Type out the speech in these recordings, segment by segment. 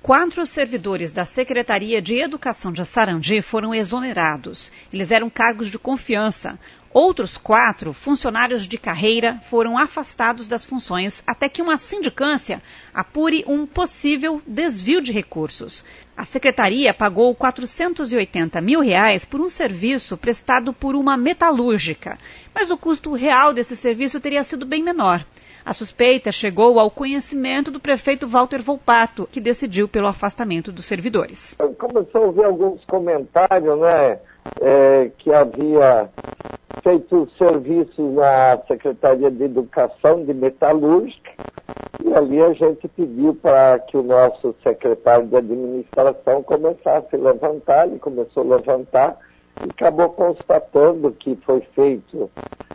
4 servidores da Secretaria de Educação de Sarandi foram exonerados. Eles eram cargos de confiança. Outros 4 funcionários de carreira foram afastados das funções até que uma sindicância apure um possível desvio de recursos. A secretaria pagou R$ 480 mil por um serviço prestado por uma metalúrgica, mas o custo real desse serviço teria sido bem menor. A suspeita chegou ao conhecimento do prefeito Walter Volpato, que decidiu pelo afastamento dos servidores. Começou a ouvir alguns comentários, que havia feito serviço na Secretaria de Educação de Metalúrgica, e ali a gente pediu para que o nosso secretário de Administração começasse a levantar, ele começou a levantar e acabou constatando que foi feito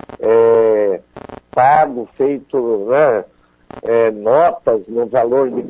notas no valor de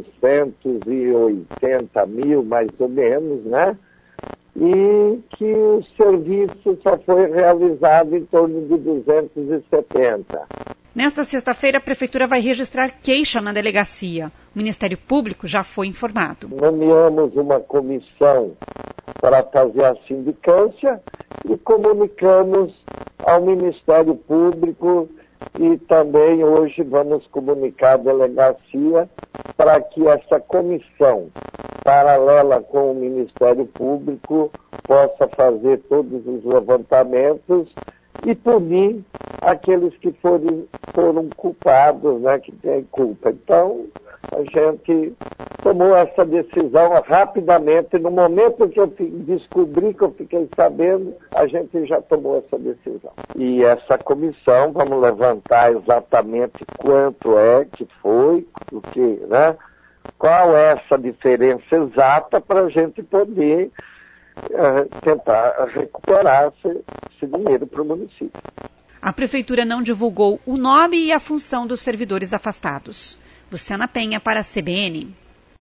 480 mil, mais ou menos, e que o serviço só foi realizado em torno de 270. Nesta sexta-feira, a Prefeitura vai registrar queixa na delegacia. O Ministério Público já foi informado. Nomeamos uma comissão para fazer a sindicância e comunicamos ao Ministério Público e também hoje vamos comunicar à delegacia para que essa comissão, paralela com o Ministério Público, possa fazer todos os levantamentos e punir aqueles que foram culpados, que têm culpa. Então, a gente tomou essa decisão rapidamente. No momento que eu descobri, que eu fiquei sabendo, a gente já tomou essa decisão. E essa comissão, vamos levantar exatamente quanto é que foi, qual é essa diferença exata para a gente poder tentar recuperar esse dinheiro para o município. A Prefeitura não divulgou o nome e a função dos servidores afastados. Luciana Penha para a CBN.